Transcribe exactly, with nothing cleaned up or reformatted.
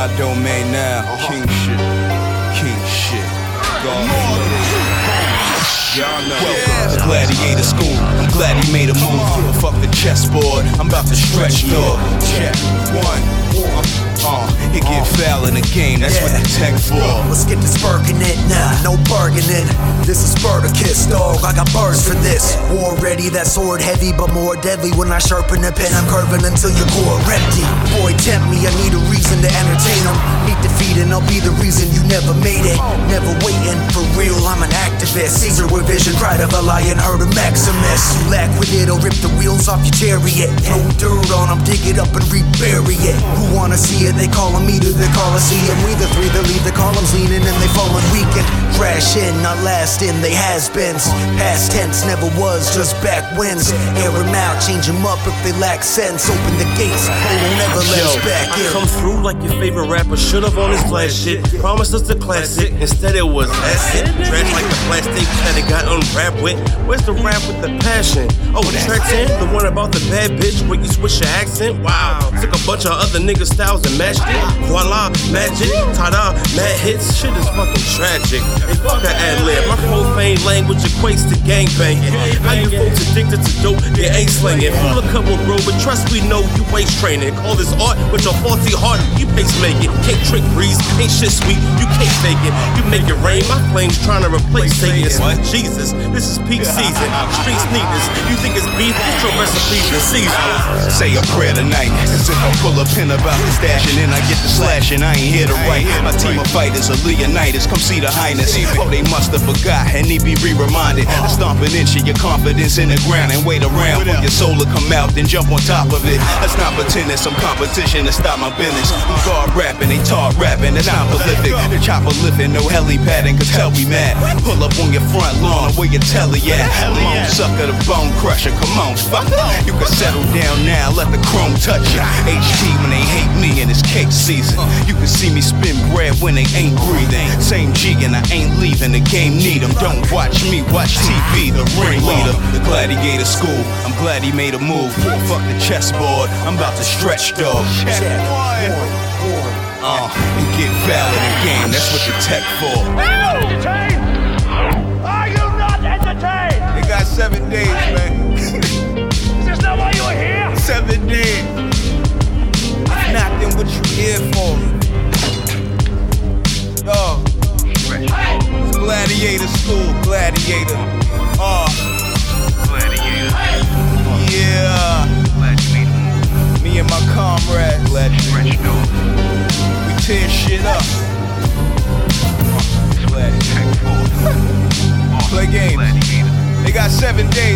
my domain now. King shit, king shit. God, y'all know. Welcome to Gladiator School. I'm glad he made a move. Fuck the chessboard. I'm about to stretch dog. Check one. Uh, it get foul in the game, that's yeah. what the tech for. Let's get this Birkin it, nah, no bargaining. This is Spartacus, dog, I got bars for this. War ready, that sword heavy, but more deadly. When I sharpen the pen, I'm curving until your core empty. Boy, tempt me, I need a reason to entertain them. Meet defeat and I'll be the reason you never made it. Never waiting, for real, I'm an activist. Caesar with vision, pride of a lion, heard of Maximus. You lack with it, I'll rip the wheels off your chariot. Throw dirt on them, dig it up and rebury it. Who wanna see it? They calling me to the Coliseum. We the three that leave the columns leaning and they falling weakened. Crash in, not last in, they has-beens. Past tense never was, just back wins. Air them out, change them up if they lack sense. Open the gates, they will never let Yo, us back in. I come through like your favorite rapper should've on his flash shit. Promised us the classic, instead it was acid. Trash like the plastic that it got unwrapped with. Where's the rap with the passion? Oh, track ten, the one about the bad bitch where you switch your accent? Wow, took a bunch of other niggas' styles and matched it. Voila, magic, ta-da, mad hits. Shit is fucking tragic. Hey, fuck a ad-lib. My profane language equates to gangbanging. How you folks addicted to dope? They ain't slinging. Full of couple, bro, but trust we know you waste training. Call this art with your faulty heart. You pacemaking. Can't trick breeze. Ain't shit sweet. You can't fake it. You make it rain. My flames trying to replace Satan's. Jesus, this is peak season. Streets need this. You think it's beef? Get your recipes and seasons. Say a prayer tonight, as if I pull a pin about the stash and then I get the slashing. I ain't here to write. My team of fighters are Leonidas. Come see the highness. Oh, they must have forgot and need be re-reminded. I stomp an inch of your confidence in the ground and wait around for your soul to come out, then jump on top of it. Let's not pretend there's some competition to stop my business. We guard rapping, they talk rapping, that's not prolific. The chopper lifting, no helipad, and could tell we mad. Pull up on your front lawn where your telly at. Come on, sucker, the bone crusher, come on, fuck. You can settle down now, let the chrome touch you. H P when they hate me and it's cake season. You can see me spin bread when they ain't breathing. Same G and I ain't leaving, the game need them. Don't watch me, watch T V, the ringleader. The Gladiator School, I'm glad he made a move. Fuck the chessboard, I'm about to stretch dog. Check one. Uh, and get foul in the game, that's what the tech for. Entertained? Are you not entertained? They got seven days, man. Is this not why you were here? Seven days. If not, then what you here for? Dog. It's Gladiator School, Gladiator. Uh. Gladiator. Yeah. Glad you made a move. Me and my comrades, Gladiator. Stretch dog. We tear shit up. Gladiator. Tech four. Play games. Gladiator. They got seven days.